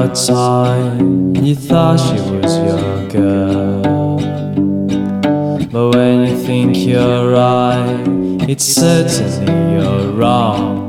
a time you thought she was your girl, but when you think you're right, it's certainly you're wrong.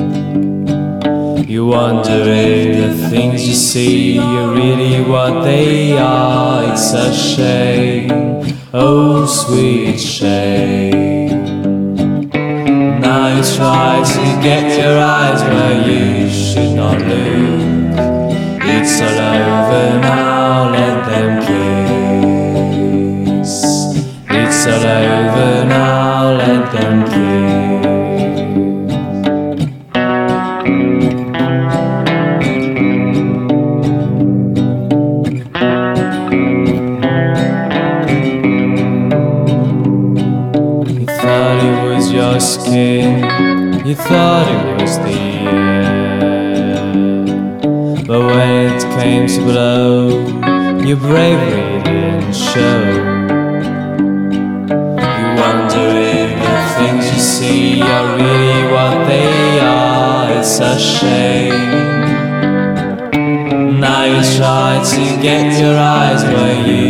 You wonder if the things you see are really what they are. It's a shame, oh sweet shame. Now you try to get your eyes where you should not look. It's all over now, let them kiss. It's all over now, let them kiss. You thought it was your skin, you thought it was the air, but when it came to blow, your bravery didn't show. You wonder if the things you see are really what they are. It's a shame. Now you try to get your eyes where you